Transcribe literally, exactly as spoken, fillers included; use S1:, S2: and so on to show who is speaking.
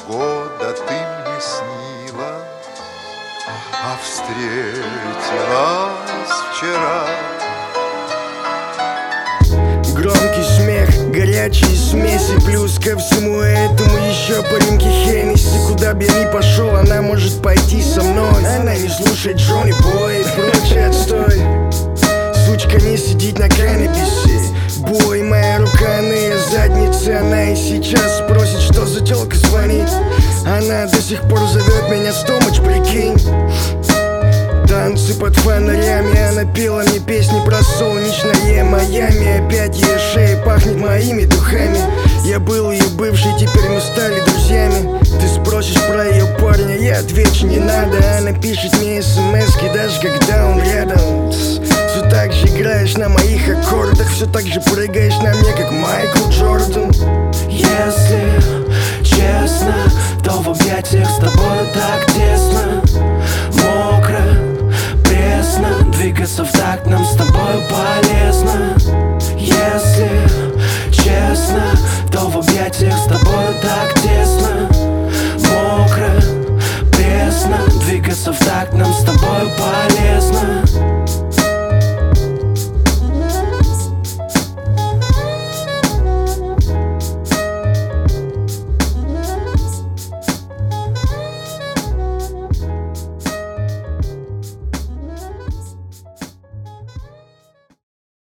S1: года ты мне снилась, а встретилась вчера.
S2: Громкий смех, горячие смеси, плюс ко всему этому еще по рюмке Хеннесси. Куда бы я ни пошел, она может пойти со мной. Она не слушает Джонни Бой и прочий отстой. Сучка не сидит на каннабисе. Бой, моя рука на ее заднице. Она и сейчас спросит, что за тёлка звонит. Она до сих пор зовет меня в Томыч, прикинь. Танцы под фонарями, она пела мне песни про солнечное Майами. Опять ее шея пахнет моими духами. Я был ее бывший, теперь мы стали друзьями. Ты спросишь про ее парня, я отвечу, не надо. Она пишет мне смс-ки, даже когда он рядом. Все так же играешь на моих аккордах, все так же прыгаешь на мне, как Майкл Джордан.
S3: Если честно, то в объятиях с тобой так тесно, мокро, пресно. Двигаться в такт нам с тобой полезно. Если честно, то в объятиях с тобой так тесно, мокро, пресно. Двигаться в такт нам с тобой полезно.